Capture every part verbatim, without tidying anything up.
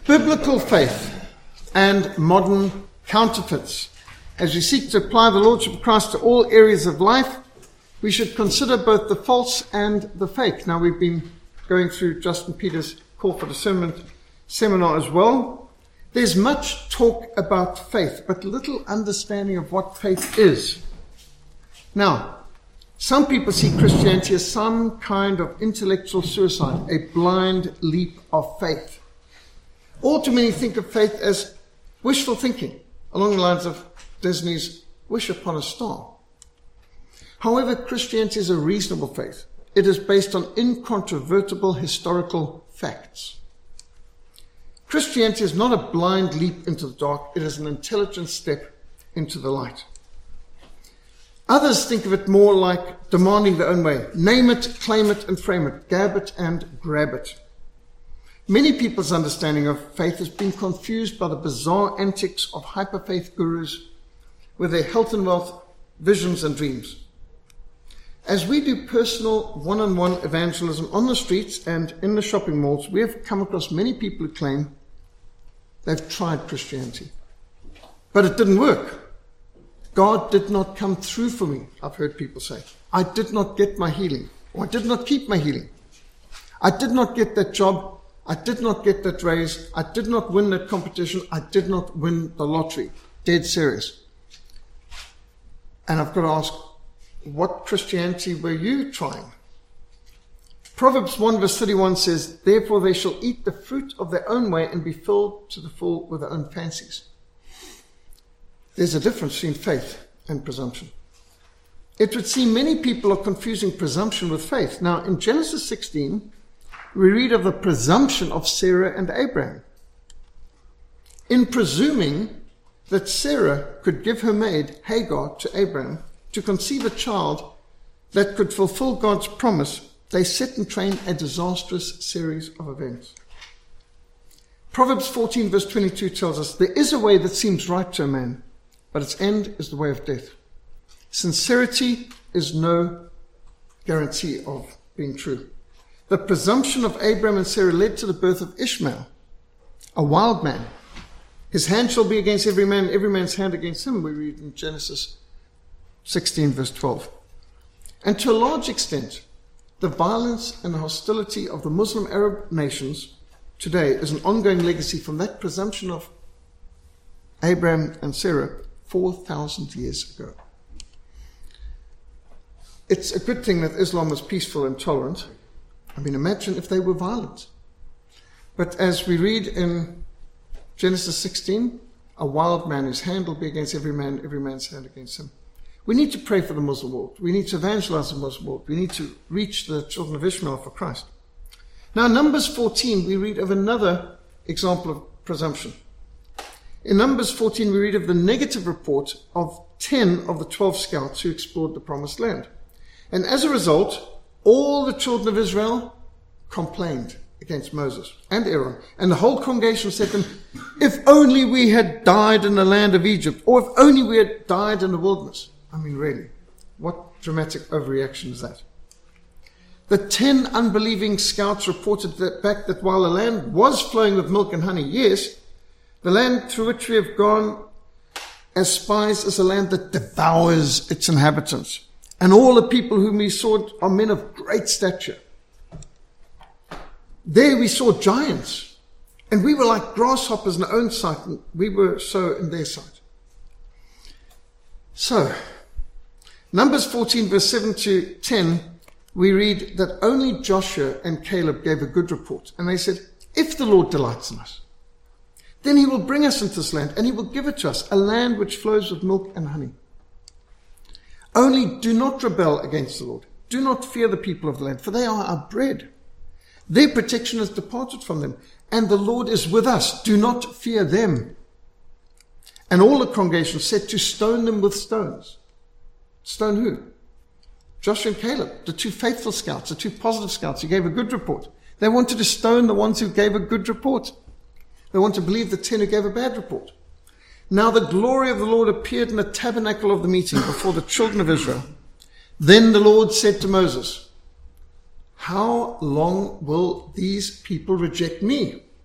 Biblical faith and modern counterfeits. As we seek to apply the Lordship of Christ to all areas of life, we should consider both the false and the fake. Now, we've been going through Justin Peters' Call for Discernment seminar as well. There's much talk about faith, but little understanding of what faith is. Now, some people see Christianity as some kind of intellectual suicide, a blind leap of faith. All too many think of faith as wishful thinking, along the lines of Disney's Wish Upon a Star. However, Christianity is a reasonable faith. It is based on incontrovertible historical facts. Christianity is not a blind leap into the dark. It is an intelligent step into the light. Others think of it more like demanding their own way. Name it, claim it, and frame it. Gab it and grab it. Many people's understanding of faith has been confused by the bizarre antics of hyper-faith gurus with their health and wealth visions and dreams. As we do personal one-on-one evangelism on the streets and in the shopping malls, we have come across many people who claim they've tried Christianity, but it didn't work. God did not come through for me, I've heard people say. I did not get my healing, or I did not keep my healing. I did not get that job. I did not get that raise. I did not win that competition. I did not win the lottery. Dead serious. And I've got to ask, what Christianity were you trying? Proverbs one verse thirty-one says, therefore they shall eat the fruit of their own way and be filled to the full with their own fancies. There's a difference between faith and presumption. It would seem many people are confusing presumption with faith. Now, in Genesis sixteen, we read of the presumption of Sarah and Abraham. In presuming that Sarah could give her maid Hagar to Abraham to conceive a child that could fulfill God's promise, they set in train a disastrous series of events. Proverbs fourteen verse twenty-two tells us, there is a way that seems right to a man, but its end is the way of death. Sincerity is no guarantee of being true. The presumption of Abraham and Sarah led to the birth of Ishmael, a wild man. His hand shall be against every man, every man's hand against him, we read in Genesis sixteen verse twelve. And to a large extent, the violence and the hostility of the Muslim Arab nations today is an ongoing legacy from that presumption of Abraham and Sarah four thousand years ago. It's a good thing that Islam was peaceful and tolerant. I mean, imagine if they were violent. But as we read in Genesis sixteen, a wild man, his hand will be against every man, every man's hand against him. We need to pray for the Muslim world. We need to evangelize the Muslim world. We need to reach the children of Ishmael for Christ. Now, in Numbers fourteen, we read of another example of presumption. In Numbers fourteen, we read of the negative report of ten of the twelve scouts who explored the promised land. And as a result, all the children of Israel complained against Moses and Aaron. And the whole congregation said to them, if only we had died in the land of Egypt, or if only we had died in the wilderness. I mean, really, what dramatic overreaction is that? The ten unbelieving scouts reported that back that while the land was flowing with milk and honey, yes, the land through which we have gone as spies is a land that devours its inhabitants. And all the people whom we saw are men of great stature. There we saw giants, and we were like grasshoppers in our own sight, and we were so in their sight. So, Numbers fourteen verse seven to ten, we read that only Joshua and Caleb gave a good report. And they said, if the Lord delights in us, then he will bring us into this land, and he will give it to us, a land which flows with milk and honey. Only do not rebel against the Lord. Do not fear the people of the land, for they are our bread. Their protection has departed from them, and the Lord is with us. Do not fear them. And all the congregation said to stone them with stones. Stone who? Joshua and Caleb, the two faithful scouts, the two positive scouts who gave a good report. They wanted to stone the ones who gave a good report. They want to believe the ten who gave a bad report. Now the glory of the Lord appeared in the tabernacle of the meeting before the children of Israel. Then the Lord said to Moses, how long will these people reject me?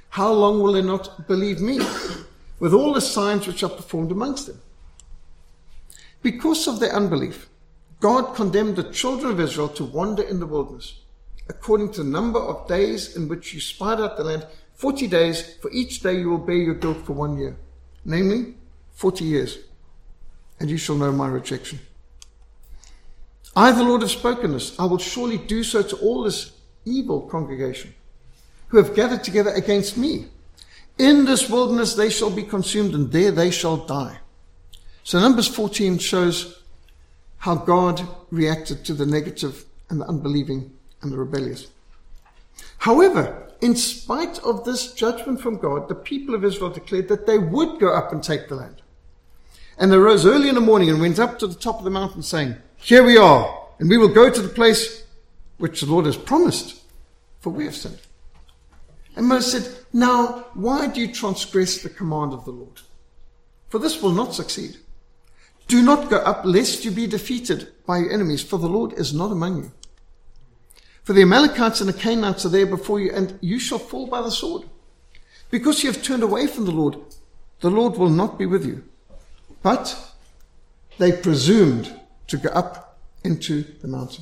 How long will they not believe me, with all the signs which are performed amongst them? Because of their unbelief, God condemned the children of Israel to wander in the wilderness, according to the number of days in which you spied out the land, forty days, for each day you will bear your guilt for one year, namely, forty years, and you shall know my rejection. I, the Lord, have spoken this. I will surely do so to all this evil congregation who have gathered together against me. In this wilderness they shall be consumed, and there they shall die. So Numbers fourteen shows how God reacted to the negative and the unbelieving and the rebellious. However, in spite of this judgment from God, the people of Israel declared that they would go up and take the land. And they rose early in the morning and went up to the top of the mountain, saying, here we are, and we will go to the place which the Lord has promised, for we have sinned. And Moses said, now, why do you transgress the command of the Lord? For this will not succeed. Do not go up, lest you be defeated by your enemies, for the Lord is not among you. For the Amalekites and the Canaanites are there before you, and you shall fall by the sword. Because you have turned away from the Lord, the Lord will not be with you. But they presumed to go up into the mountain.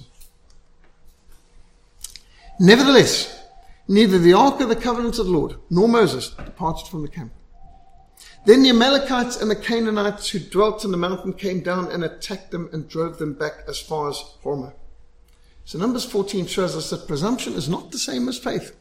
Nevertheless, neither the ark of the covenant of the Lord nor Moses departed from the camp. Then the Amalekites and the Canaanites who dwelt in the mountain came down and attacked them and drove them back as far as Hormah. So Numbers fourteen shows us that presumption is not the same as faith.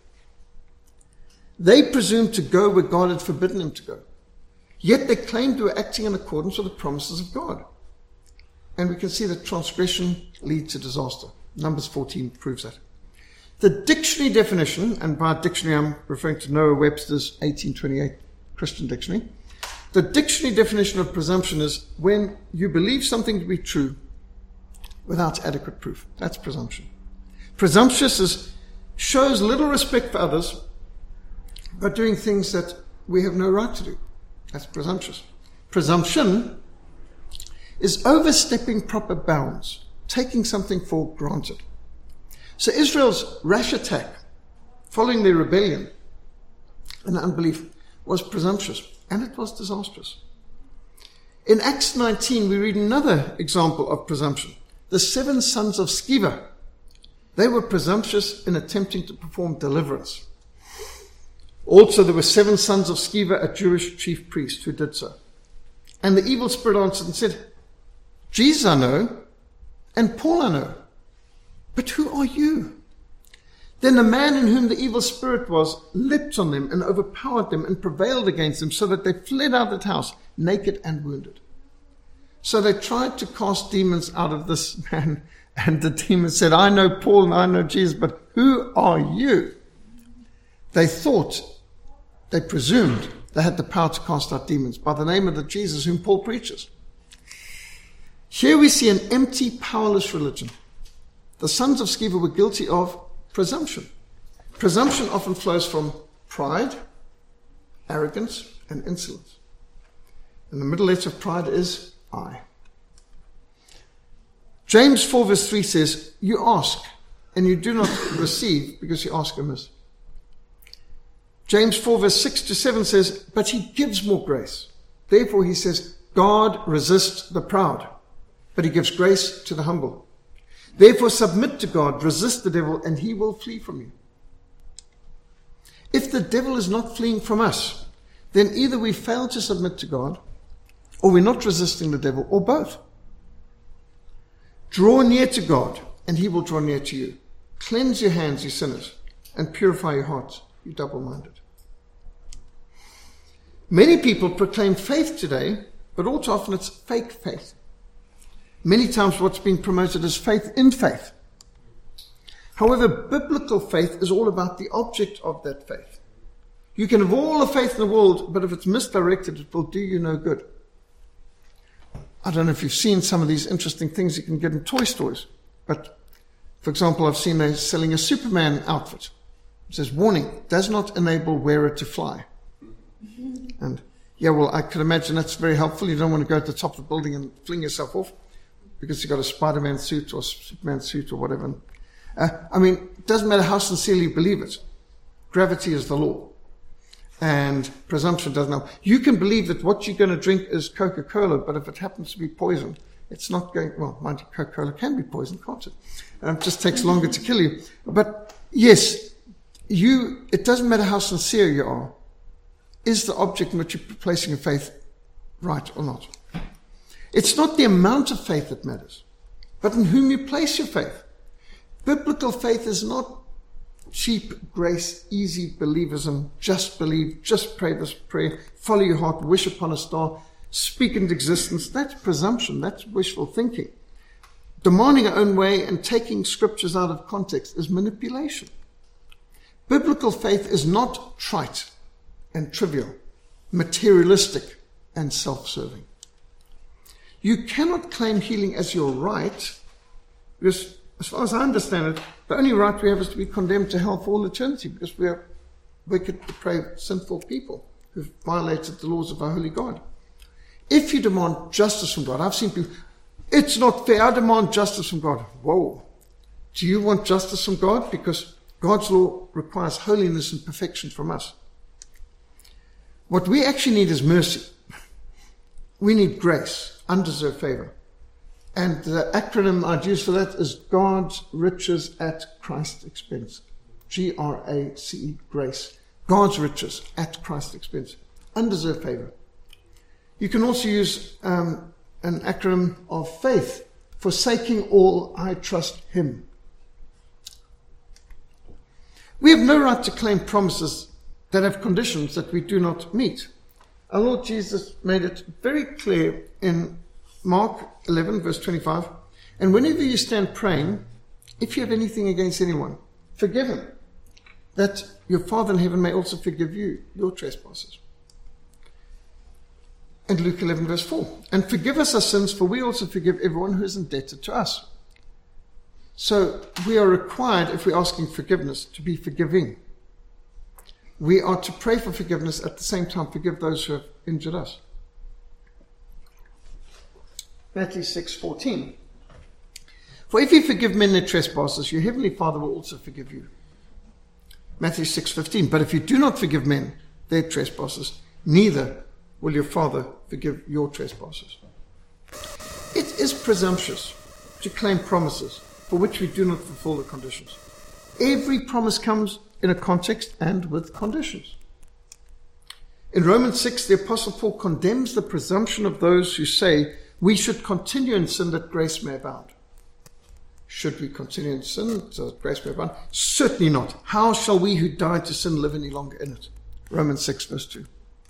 They presumed to go where God had forbidden them to go. Yet they claimed they were acting in accordance with the promises of God. And we can see that transgression leads to disaster. Numbers fourteen proves that. The dictionary definition, and by dictionary I'm referring to Noah Webster's eighteen twenty-eight Christian Dictionary. The dictionary definition of presumption is when you believe something to be true without adequate proof. That's presumption. Presumptuous is, shows little respect for others, but doing things that we have no right to do. That's presumptuous. Presumption is overstepping proper bounds, taking something for granted. So Israel's rash attack, following their rebellion and unbelief, was presumptuous, and it was disastrous. In Acts nineteen, we read another example of presumption. The seven sons of Sceva, they were presumptuous in attempting to perform deliverance. Also, there were seven sons of Sceva, a Jewish chief priest, who did so. And the evil spirit answered and said, Jesus I know, and Paul I know, but who are you? Then the man in whom the evil spirit was leapt on them and overpowered them and prevailed against them, so that they fled out of that house, naked and wounded. So they tried to cast demons out of this man, and the demon said, I know Paul and I know Jesus, but who are you? They thought, they presumed they had the power to cast out demons by the name of the Jesus whom Paul preaches. Here we see an empty, powerless religion. The sons of Sceva were guilty of presumption. Presumption often flows from pride, arrogance, and insolence. And the middle letter of pride is I. James four verse three says, you ask, and you do not receive because you ask amiss. James four verse six to seven says, but he gives more grace. Therefore he says, God resists the proud, but he gives grace to the humble. Therefore submit to God, resist the devil, and he will flee from you. If the devil is not fleeing from us, then either we fail to submit to God, or we're not resisting the devil, or both. Draw near to God, and he will draw near to you. Cleanse your hands, you sinners, and purify your hearts, you double-minded. Many people proclaim faith today, but all too often it's fake faith. Many times what's being promoted is faith in faith. However, biblical faith is all about the object of that faith. You can have all the faith in the world, but if it's misdirected, it will do you no good. I don't know if you've seen some of these interesting things you can get in toy stores, but for example, I've seen they're selling a Superman outfit. It says, warning, does not enable wearer to fly. And yeah, well, I could imagine that's very helpful. You don't want to go to the top of the building and fling yourself off because you've got a Spider-Man suit or Superman suit or whatever. Uh, I mean, it doesn't matter how sincerely you believe it. Gravity is the law. And presumption doesn't help. You can believe that what you're going to drink is Coca-Cola, but if it happens to be poison, it's not going, well, mind you, Coca-Cola can be poison, can't it? Um, it just takes longer to kill you. But yes, you, it doesn't matter how sincere you are. Is the object in which you're placing your faith right or not? It's not the amount of faith that matters, but in whom you place your faith. Biblical faith is not cheap grace, easy believism, just believe, just pray this prayer, follow your heart, wish upon a star, speak into existence. That's presumption. That's wishful thinking. Demanding our own way and taking scriptures out of context is manipulation. Biblical faith is not trite and trivial, materialistic and self-serving. You cannot claim healing as your right, because as far as I understand it, the only right we have is to be condemned to hell for all eternity, because we are wicked, depraved, sinful people who've violated the laws of our holy God. If you demand justice from God, I've seen people, it's not fair, I demand justice from God. Whoa. Do you want justice from God? Because God's law requires holiness and perfection from us. What we actually need is mercy. We need grace, undeserved favor. And the acronym I'd use for that is God's riches at Christ's expense. G R A C E, grace. God's riches at Christ's expense. Undeserved favor. You can also use um, an acronym of faith. Forsaking all, I trust him. We have no right to claim promises that have conditions that we do not meet. Our Lord Jesus made it very clear in Mark eleven, verse twenty-five, and whenever you stand praying, if you have anything against anyone, forgive him, that your Father in heaven may also forgive you your trespasses. And Luke eleven, verse four, and forgive us our sins, for we also forgive everyone who is indebted to us. So we are required, if we're asking forgiveness, to be forgiving. We are to pray for forgiveness, at the same time forgive those who have injured us. Matthew six fourteen. For if you forgive men their trespasses, your heavenly Father will also forgive you. Matthew six fifteen. But if you do not forgive men their trespasses, neither will your Father forgive your trespasses. It is presumptuous to claim promises for which we do not fulfill the conditions. Every promise comes in a context and with conditions. In Romans six, the Apostle Paul condemns the presumption of those who say we should continue in sin that grace may abound. Should we continue in sin so that grace may abound? Certainly not. How shall we who died to sin live any longer in it? Romans six, verse two.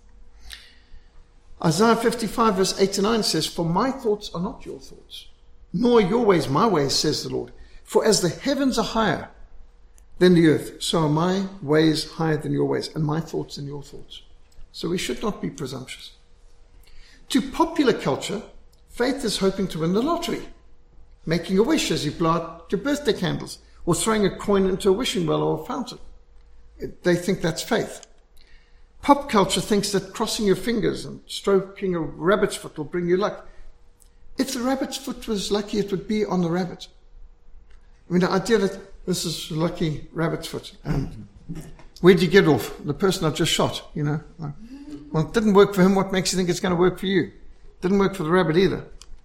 Isaiah fifty-five, verse eight to nine says, for my thoughts are not your thoughts, nor your ways my ways, says the Lord. For as the heavens are higher than the earth, so are my ways higher than your ways, and my thoughts than your thoughts. So we should not be presumptuous. To popular culture, faith is hoping to win the lottery, making a wish as you blow out your birthday candles, or throwing a coin into a wishing well or a fountain. They think that's faith. Pop culture thinks that crossing your fingers and stroking a rabbit's foot will bring you luck. If the rabbit's foot was lucky, it would be on the rabbit. I mean, the idea that this is a lucky rabbit's foot. And where'd you get off? The person I just shot, you know. Well, it didn't work for him. What makes you think it's going to work for you? Didn't work for the rabbit either.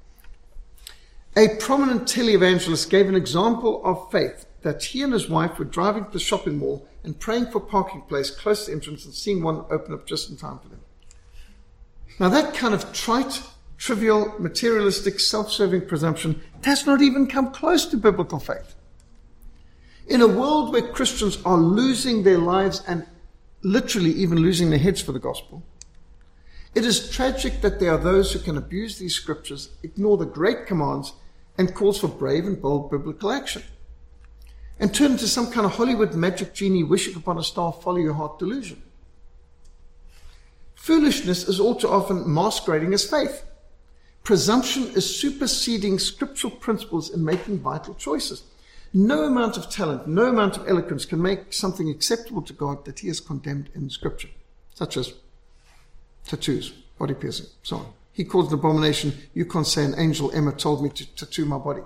A prominent televangelist gave an example of faith that he and his wife were driving to the shopping mall and praying for a parking place close to the entrance and seeing one open up just in time for them. Now that kind of trite, trivial, materialistic, self-serving presumption does not even come close to biblical faith. In a world where Christians are losing their lives and literally even losing their heads for the gospel, it is tragic that there are those who can abuse these scriptures, ignore the great commands, and calls for brave and bold biblical action, and turn into some kind of Hollywood magic genie wishing upon a star, follow your heart delusion. Foolishness is all too often masquerading as faith. Presumption is superseding scriptural principles in making vital choices. No amount of talent, no amount of eloquence can make something acceptable to God that he has condemned in Scripture, such as tattoos, body piercing, so on. He calls an abomination. You can't say an angel Emma told me to tattoo my body.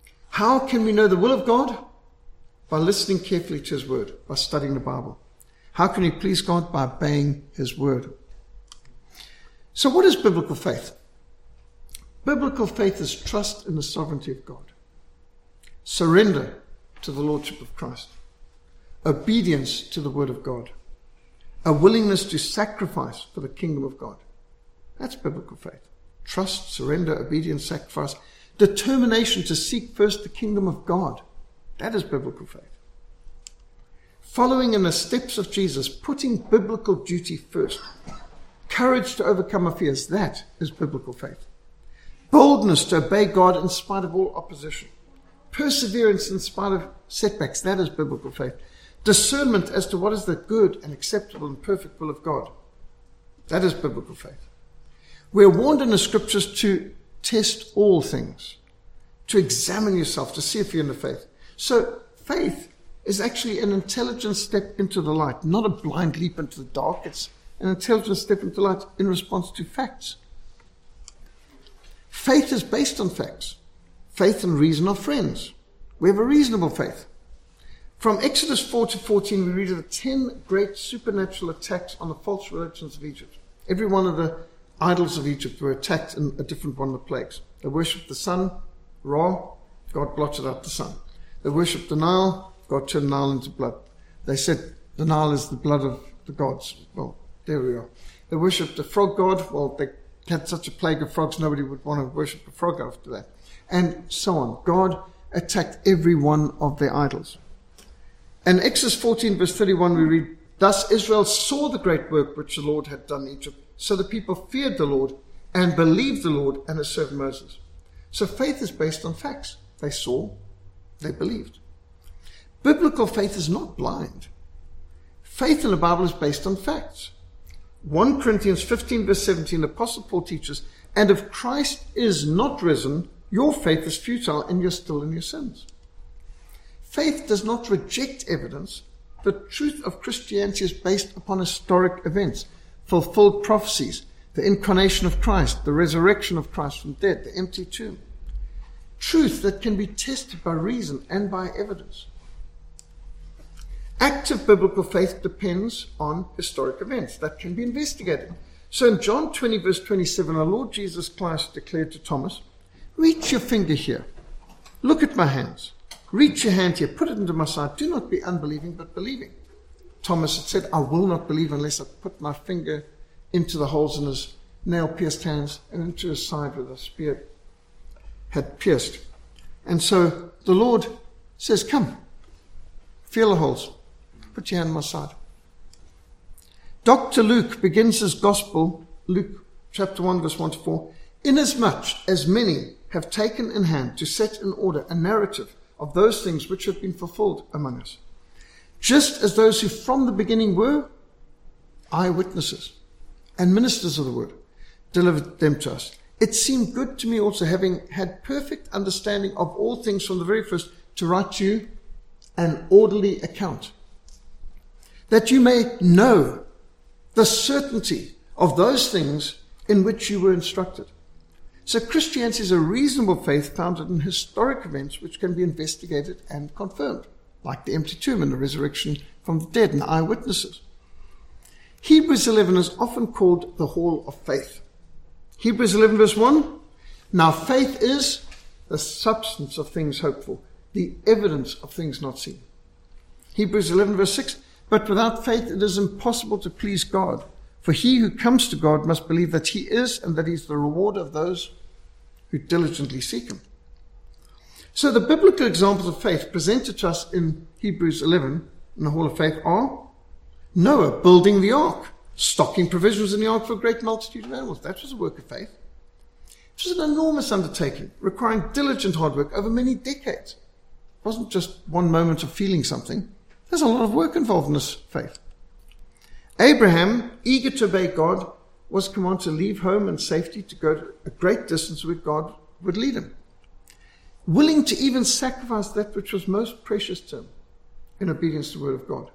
How can we know the will of God? By listening carefully to his word, by studying the Bible. How can you please God? By obeying his word. So what is biblical faith? Biblical faith is trust in the sovereignty of God, surrender to the lordship of Christ, obedience to the word of God, a willingness to sacrifice for the kingdom of God. That's biblical faith. Trust, surrender, obedience, sacrifice, determination to seek first the kingdom of God. That is biblical faith. Following in the steps of Jesus, putting biblical duty first. Courage to overcome our fears. That is biblical faith. Boldness to obey God in spite of all opposition. Perseverance in spite of setbacks. That is biblical faith. Discernment as to what is the good and acceptable and perfect will of God. That is biblical faith. We're warned in the scriptures to test all things, to examine yourself, to see if you're in the faith. So faith is actually an intelligent step into the light, not a blind leap into the dark. It's an intelligent step into light in response to facts. Faith is based on facts. Faith and reason are friends. We have a reasonable faith. From Exodus four to fourteen, we read of the ten great supernatural attacks on the false religions of Egypt. Every one of the idols of Egypt were attacked in a different one of the plagues. They worshipped the sun, Ra, God blotted out the sun. They worshipped the Nile, God turned the Nile into blood. They said the Nile is the blood of the gods. Well, there we are. They worshipped the frog god. Well, they had such a plague of frogs, nobody would want to worship a frog after that. And so on. God attacked every one of their idols. In Exodus fourteen, verse thirty-one, we read, "Thus Israel saw the great work which the Lord had done in Egypt. So the people feared the Lord and believed the Lord and his servant Moses." So faith is based on facts. They saw, they believed. Biblical faith is not blind. Faith in the Bible is based on facts. First Corinthians fifteen, verse seventeen, the Apostle Paul teaches, "And if Christ is not risen, your faith is futile and you're still in your sins." Faith does not reject evidence. The truth of Christianity is based upon historic events, fulfilled prophecies, the incarnation of Christ, the resurrection of Christ from the dead, the empty tomb. Truth that can be tested by reason and by evidence. Active biblical faith depends on historic events that can be investigated. So in John twenty, verse twenty-seven, our Lord Jesus Christ declared to Thomas, "Reach your finger here. Look at my hands. Reach your hand here. Put it into my side. Do not be unbelieving, but believing." Thomas had said, "I will not believe unless I put my finger into the holes in his nail-pierced hands and into his side where the spear had pierced." And so the Lord says, "Come, feel the holes. Put your hand on my side." Doctor Luke begins his gospel, Luke chapter one, verse one to four, "Inasmuch as many have taken in hand to set in order a narrative of those things which have been fulfilled among us, just as those who from the beginning were eyewitnesses and ministers of the word delivered them to us. It seemed good to me also, having had perfect understanding of all things from the very first, to write to you an orderly account, that you may know the certainty of those things in which you were instructed." So Christianity is a reasonable faith founded in historic events which can be investigated and confirmed, like the empty tomb and the resurrection from the dead and eyewitnesses. Hebrews eleven is often called the Hall of Faith. Hebrews eleven, verse one, "Now faith is the substance of things hoped for, the evidence of things not seen." Hebrews eleven, verse six, "But without faith it is impossible to please God. For he who comes to God must believe that he is, and that he is the rewarder of those who diligently seek him." So the biblical examples of faith presented to us in Hebrews eleven, in the Hall of Faith, are Noah building the ark, stocking provisions in the ark for a great multitude of animals. That was a work of faith. It was an enormous undertaking, requiring diligent hard work over many decades. It wasn't just one moment of feeling something. There's a lot of work involved in this faith. Abraham, eager to obey God, was commanded to leave home and safety to go to a great distance where God would lead him, willing to even sacrifice that which was most precious to him in obedience to the word of God.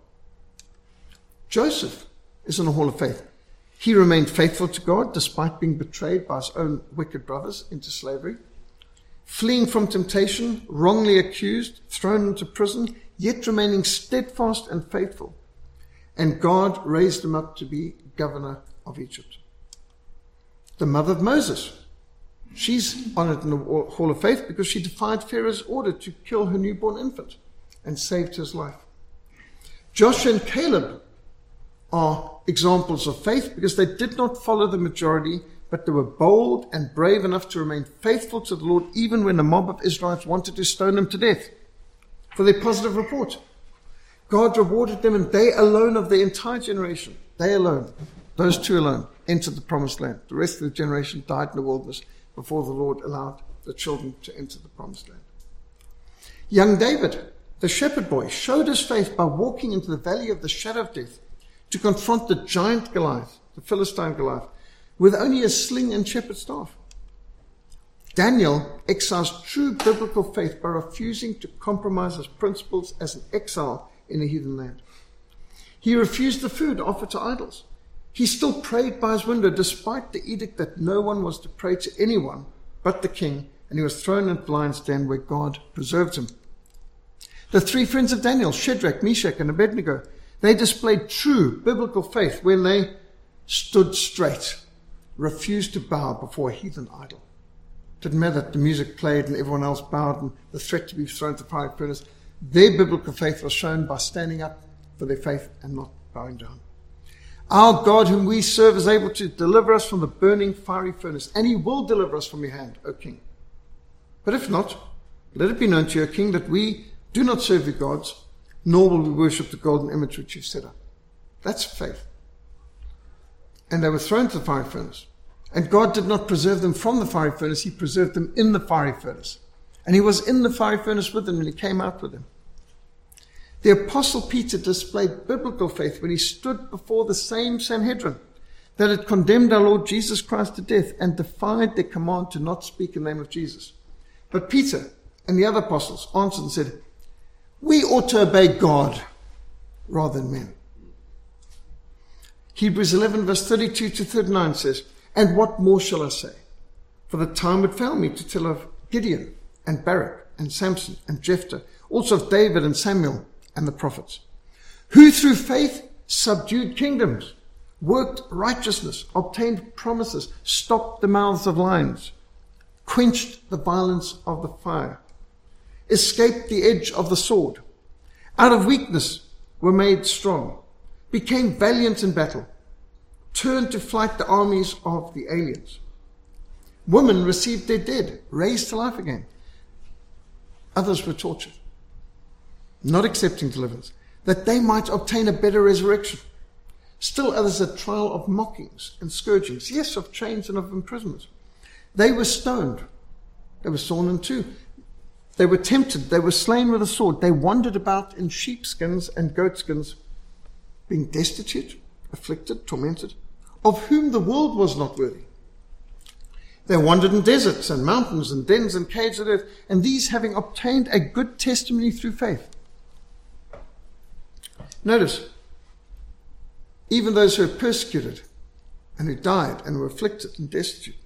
Joseph is in the Hall of Faith. He remained faithful to God despite being betrayed by his own wicked brothers into slavery, fleeing from temptation, wrongly accused, thrown into prison, yet remaining steadfast and faithful. and God raised him up to be governor of Egypt. The mother of Moses, she's honored in the Hall of Faith because she defied Pharaoh's order to kill her newborn infant and saved his life. Joshua and Caleb are examples of faith because they did not follow the majority, but they were bold and brave enough to remain faithful to the Lord even when a mob of Israelites wanted to stone them to death for their positive report. God rewarded them, and they alone of the entire generation, they alone, those two alone, entered the promised land. The rest of the generation died in the wilderness before the Lord allowed the children to enter the promised land. Young David, the shepherd boy, showed his faith by walking into the valley of the shadow of death to confront the giant Goliath, the Philistine Goliath, with only a sling and shepherd's staff. Daniel exercised true biblical faith by refusing to compromise his principles as an exile in a heathen land. He refused the food offered to idols. He still prayed by his window despite the edict that no one was to pray to anyone but the king, and he was thrown into the lion's den where God preserved him. The three friends of Daniel, Shadrach, Meshach, and Abednego, they displayed true biblical faith when they stood straight, refused to bow before a heathen idol. Didn't matter that the music played and everyone else bowed and the threat to be thrown to the fiery furnace. Their biblical faith was shown by standing up for their faith and not bowing down. Our God, whom we serve, is able to deliver us from the burning fiery furnace, and he will deliver us from your hand, O king. But if not, let it be known to you, O king, that we do not serve your gods, nor will we worship the golden image which you've set up. That's faith. And they were thrown to the fiery furnace. And God did not preserve them from the fiery furnace, he preserved them in the fiery furnace. And he was in the fiery furnace with them when he came out with them. The Apostle Peter displayed biblical faith when he stood before the same Sanhedrin that had condemned our Lord Jesus Christ to death and defied their command to not speak in the name of Jesus. But Peter and the other apostles answered and said, we ought to obey God rather than men. Hebrews eleven verse thirty-two to thirty-nine says, and what more shall I say? For the time would fail me to tell of Gideon and Barak and Samson and Jephthah, also of David and Samuel and the prophets, who through faith subdued kingdoms, worked righteousness, obtained promises, stopped the mouths of lions, quenched the violence of the fire, escaped the edge of the sword, out of weakness were made strong, became valiant in battle, turned to flight the armies of the aliens. Women received their dead, raised to life again. Others were tortured, not accepting deliverance, that they might obtain a better resurrection. Still others a trial of mockings and scourgings, yes, of chains and of imprisonment. They were stoned. They were sawn in two. They were tempted. They were slain with a sword. They wandered about in sheepskins and goatskins, being destitute, afflicted, tormented, of whom the world was not worthy. They wandered in deserts and mountains and dens and caves of earth, and these having obtained a good testimony through faith. Notice, even those who were persecuted and who died and were afflicted and destitute,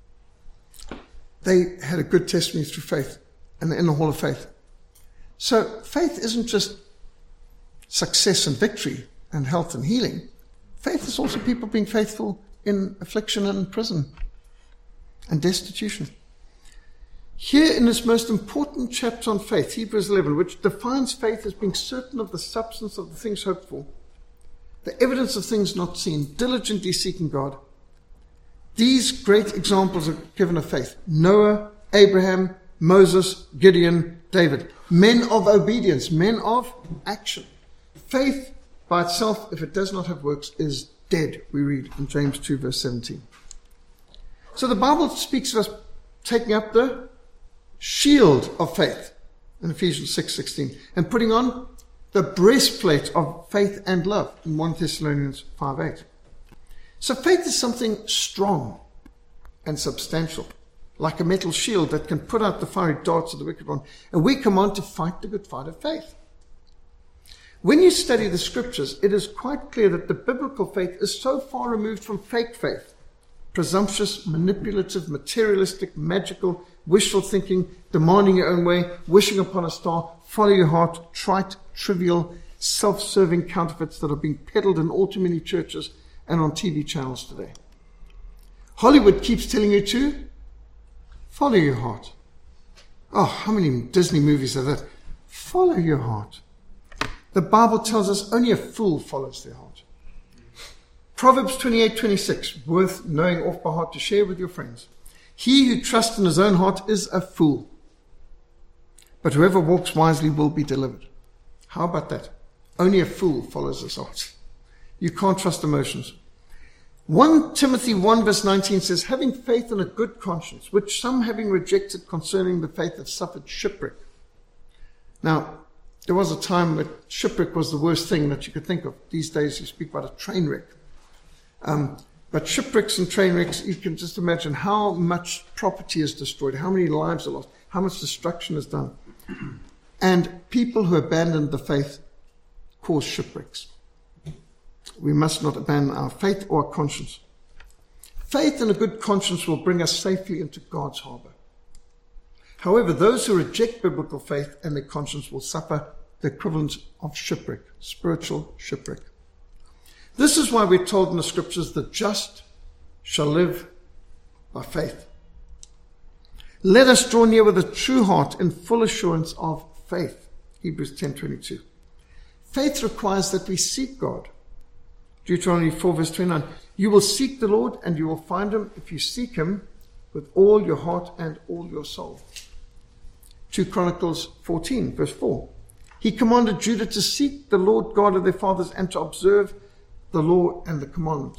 they had a good testimony through faith and in the hall of faith. So faith isn't just success and victory and health and healing. Faith is also people being faithful in affliction and prison and destitution. Here in this most important chapter on faith, Hebrews eleven, which defines faith as being certain of the substance of the things hoped for, the evidence of things not seen, diligently seeking God, these great examples are given of faith. Noah, Abraham, Moses, Gideon, David. Men of obedience, men of action. Faith by itself, if it does not have works, is dead, we read in James two verse seventeen. So the Bible speaks of us taking up the shield of faith in Ephesians six sixteen and putting on the breastplate of faith and love in First Thessalonians five eight. So faith is something strong and substantial, like a metal shield that can put out the fiery darts of the wicked one. And we command to fight the good fight of faith. When you study the scriptures, it is quite clear that the biblical faith is so far removed from fake faith, presumptuous, manipulative, materialistic, magical, wishful thinking, demanding your own way, wishing upon a star, follow your heart, trite, trivial, self-serving counterfeits that are being peddled in all too many churches and on T V channels today. Hollywood keeps telling you to follow your heart. Oh, how many Disney movies are that? Follow your heart. The Bible tells us only a fool follows their heart. Proverbs twenty-eight twenty-six, worth knowing off by heart to share with your friends. He who trusts in his own heart is a fool, but whoever walks wisely will be delivered. How about that? Only a fool follows his heart. You can't trust emotions. First Timothy one verse nineteen says, having faith and a good conscience, which some having rejected concerning the faith have suffered shipwreck. Now, there was a time when shipwreck was the worst thing that you could think of. These days you speak about a train wreck. Um, but shipwrecks and train wrecks, you can just imagine how much property is destroyed, how many lives are lost, how much destruction is done. And people who abandon the faith cause shipwrecks. We must not abandon our faith or our conscience. Faith and a good conscience will bring us safely into God's harbor. However, those who reject biblical faith and their conscience will suffer the equivalent of shipwreck, spiritual shipwreck. This is why we're told in the scriptures, the just shall live by faith. Let us draw near with a true heart in full assurance of faith. Hebrews ten twenty-two. Faith requires that we seek God. Deuteronomy four verse twenty-nine. You will seek the Lord and you will find him if you seek him with all your heart and all your soul. Second Chronicles fourteen verse four. He commanded Judah to seek the Lord God of their fathers and to observe the law and the commandment.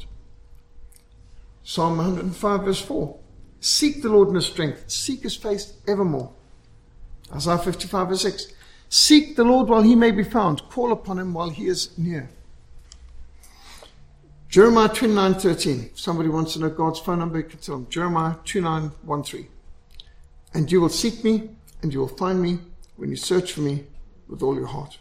Psalm one hundred five verse four. Seek the Lord in his strength. Seek his face evermore. Isaiah fifty-five verse six. Seek the Lord while he may be found. Call upon him while he is near. Jeremiah twenty-nine thirteen. If somebody wants to know God's phone number, you can tell them. Jeremiah twenty-nine thirteen. And you will seek me, and you will find me when you search for me with all your heart.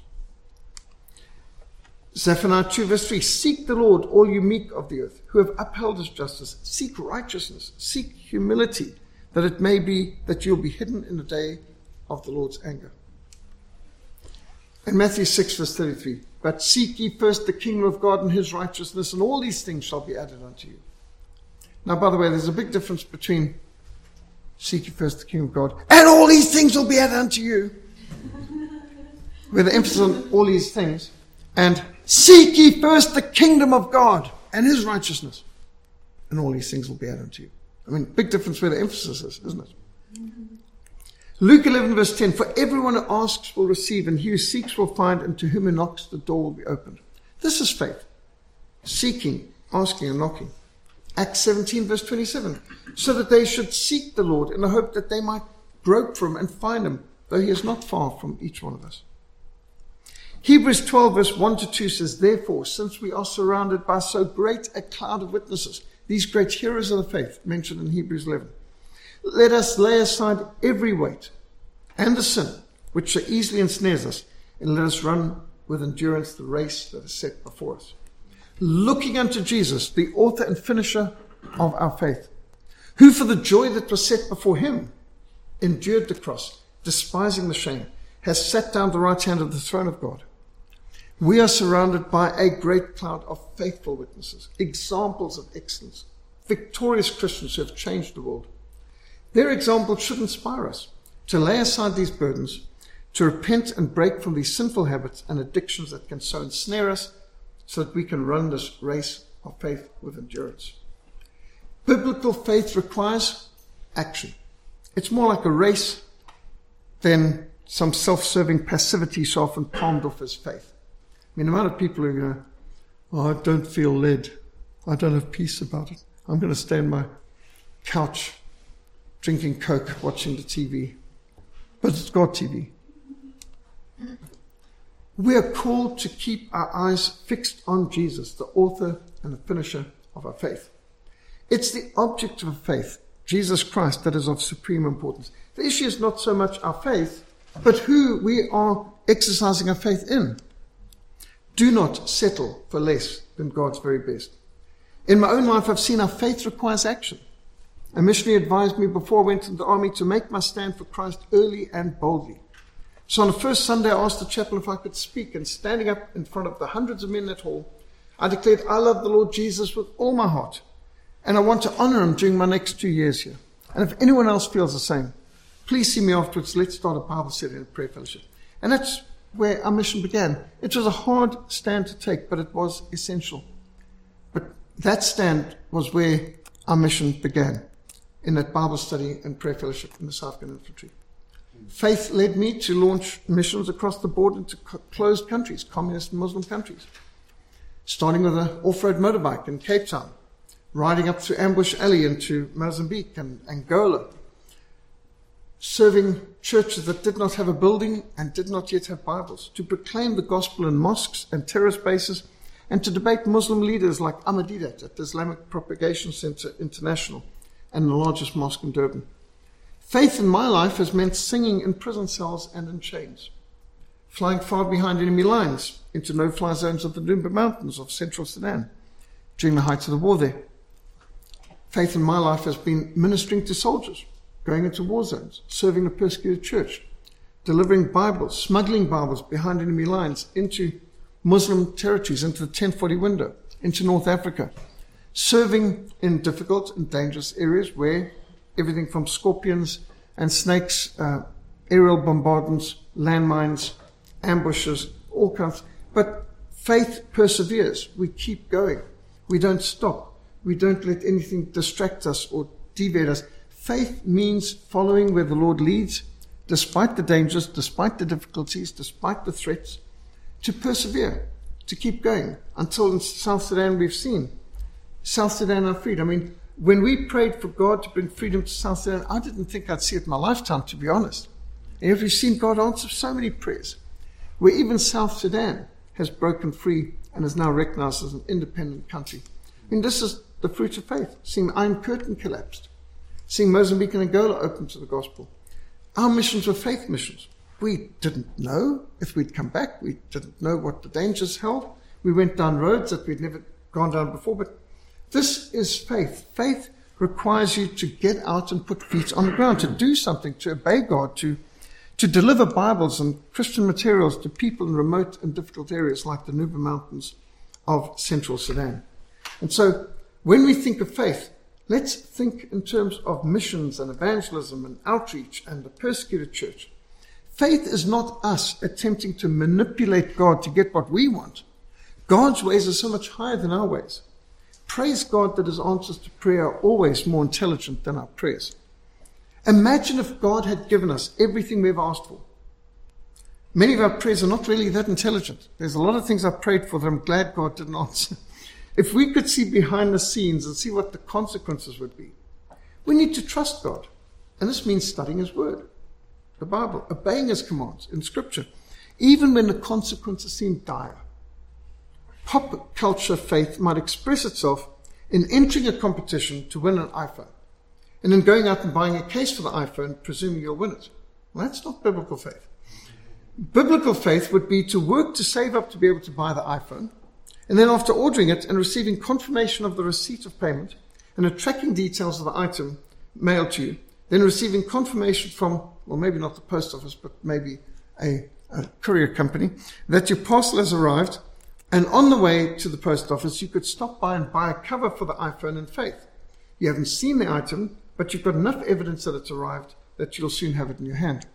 Zephaniah two verse three. Seek the Lord, all you meek of the earth, who have upheld his justice. Seek righteousness. Seek humility, that it may be that you'll be hidden in the day of the Lord's anger. And Matthew six verse thirty-three. But seek ye first the kingdom of God and his righteousness, and all these things shall be added unto you. Now, by the way, there's a big difference between seek ye first the kingdom of God and all these things will be added unto you, with the emphasis on all these things, and seek ye first the kingdom of God and his righteousness, and all these things will be added unto you. I mean, big difference where the emphasis is, isn't it? Luke eleven verse ten, for everyone who asks will receive, and he who seeks will find, and to whom who knocks the door will be opened. This is faith. Seeking, asking, and knocking. Acts seventeen verse twenty-seven, so that they should seek the Lord in the hope that they might grope for him and find him, though he is not far from each one of us. Hebrews twelve verse one to two says, therefore, since we are surrounded by so great a cloud of witnesses, these great heroes of the faith mentioned in Hebrews eleven, let us lay aside every weight and the sin which so easily ensnares us, and let us run with endurance the race that is set before us. Looking unto Jesus, the author and finisher of our faith, who for the joy that was set before him endured the cross, despising the shame, has sat down at the right hand of the throne of God. We are surrounded by a great cloud of faithful witnesses, examples of excellence, victorious Christians who have changed the world. Their example should inspire us to lay aside these burdens, to repent and break from these sinful habits and addictions that can so ensnare us, so that we can run this race of faith with endurance. Biblical faith requires action. It's more like a race than some self-serving passivity so often palmed off as faith. I mean, the amount of people who go, oh, I don't feel led. I don't have peace about it. I'm going to stay on my couch drinking Coke, watching the T V. But it's God T V. We are called to keep our eyes fixed on Jesus, the author and the finisher of our faith. It's the object of faith, Jesus Christ, that is of supreme importance. The issue is not so much our faith, but who we are exercising our faith in. Do not settle for less than God's very best. In my own life, I've seen our faith requires action. A missionary advised me before I went into the army to make my stand for Christ early and boldly. So on the first Sunday, I asked the chaplain if I could speak, and standing up in front of the hundreds of men in that hall, I declared, I love the Lord Jesus with all my heart, and I want to honor him during my next two years here. And if anyone else feels the same, please see me afterwards. Let's start a Bible study and a prayer fellowship. And that's where our mission began. It was a hard stand to take, but it was essential. But that stand was where our mission began, in that Bible study and prayer fellowship in the South African Infantry. Faith led me to launch missions across the board into closed countries, communist and Muslim countries. Starting with an off-road motorbike in Cape Town, riding up through Ambush Alley into Mozambique and Angola, serving churches that did not have a building and did not yet have Bibles, to proclaim the gospel in mosques and terrorist bases, and to debate Muslim leaders like Ahmadiyya at the Islamic Propagation Center International and the largest mosque in Durban. Faith in my life has meant singing in prison cells and in chains, flying far behind enemy lines into no-fly zones of the Numba Mountains of Central Sudan during the height of the war there. Faith in my life has been ministering to soldiers, going into war zones, serving the persecuted church, delivering Bibles, smuggling Bibles behind enemy lines into Muslim territories, into the ten forty window, into North Africa, serving in difficult and dangerous areas where everything from scorpions and snakes, uh, aerial bombardments, landmines, ambushes, all kinds. But faith perseveres. We keep going. We don't stop. We don't let anything distract us or deviate us. Faith means following where the Lord leads, despite the dangers, despite the difficulties, despite the threats, to persevere, to keep going, until in South Sudan we've seen South Sudan are freed. I mean, when we prayed for God to bring freedom to South Sudan, I didn't think I'd see it in my lifetime, to be honest. And if you've seen God answer so many prayers, where even South Sudan has broken free and is now recognized as an independent country. I mean, this is the fruit of faith, seeing the Iron Curtain collapsed, seeing Mozambique and Angola open to the gospel. Our missions were faith missions. We didn't know if we'd come back. We didn't know what the dangers held. We went down roads that we'd never gone down before. But this is faith. Faith requires you to get out and put feet on the ground, to do something, to obey God, to, to deliver Bibles and Christian materials to people in remote and difficult areas like the Numba Mountains of Central Sudan. And so when we think of faith, let's think in terms of missions and evangelism and outreach and the persecuted church. Faith is not us attempting to manipulate God to get what we want. God's ways are so much higher than our ways. Praise God that his answers to prayer are always more intelligent than our prayers. Imagine if God had given us everything we've asked for. Many of our prayers are not really that intelligent. There's a lot of things I prayed for that I'm glad God didn't answer. If we could see behind the scenes and see what the consequences would be, we need to trust God. And this means studying his word, the Bible, obeying his commands in Scripture, even when the consequences seem dire. Pop culture faith might express itself in entering a competition to win an iPhone, and then going out and buying a case for the iPhone, presuming you'll win it. Well, that's not biblical faith. Biblical faith would be to work to save up to be able to buy the iPhone, and then after ordering it and receiving confirmation of the receipt of payment and the tracking details of the item mailed to you, then receiving confirmation from, well, maybe not the post office, but maybe a, a courier company, that your parcel has arrived, and on the way to the post office, you could stop by and buy a cover for the iPhone in faith. You haven't seen the item, but you've got enough evidence that it's arrived that you'll soon have it in your hand.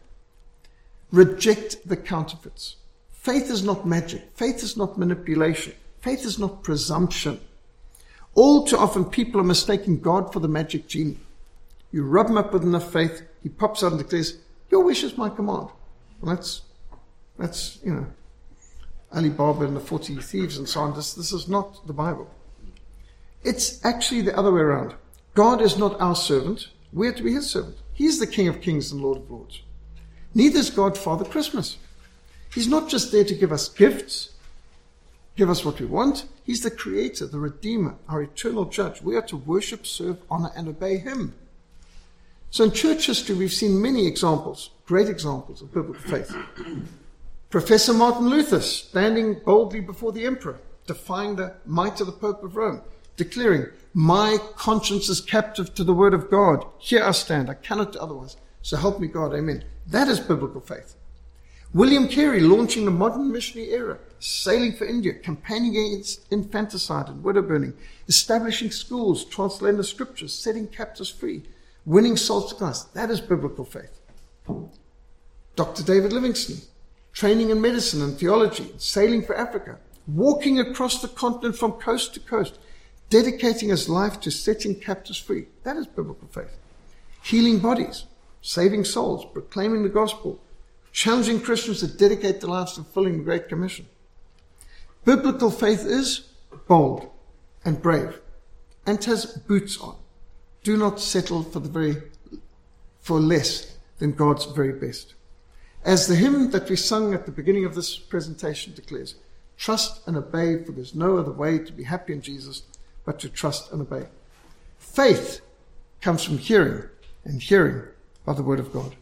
Reject the counterfeits. Faith is not magic. Faith is not manipulation. Faith is not presumption. All too often people are mistaking God for the magic genie. You rub him up with enough faith, he pops out and declares, your wish is my command. Well, that's, that's, you know, Ali Baba and the forty thieves and so on. This, this is not the Bible. It's actually the other way around. God is not our servant. We are to be his servant. He's the King of Kings and Lord of Lords. Neither is God Father Christmas. He's not just there to give us gifts, give us what we want. He's the creator, the redeemer, our eternal judge. We are to worship, serve, honor, and obey him. So in church history, we've seen many examples, great examples of biblical faith. Professor Martin Luther standing boldly before the emperor, defying the might of the Pope of Rome, declaring, my conscience is captive to the word of God. Here I stand. I cannot do otherwise. So help me God. Amen. That is biblical faith. William Carey launching the modern missionary era, sailing for India, campaigning against infanticide and widow burning, establishing schools, translating the scriptures, setting captives free, winning souls to Christ. That is biblical faith. Doctor David Livingstone, training in medicine and theology, sailing for Africa, walking across the continent from coast to coast, dedicating his life to setting captives free. That is biblical faith. Healing bodies, saving souls, proclaiming the gospel, challenging Christians to dedicate their lives to fulfilling the Great Commission. Biblical faith is bold and brave and it has boots on. Do not settle for the very for less than God's very best. As the hymn that we sung at the beginning of this presentation declares, trust and obey, for there's no other way to be happy in Jesus but to trust and obey. Faith comes from hearing, and hearing by the word of God.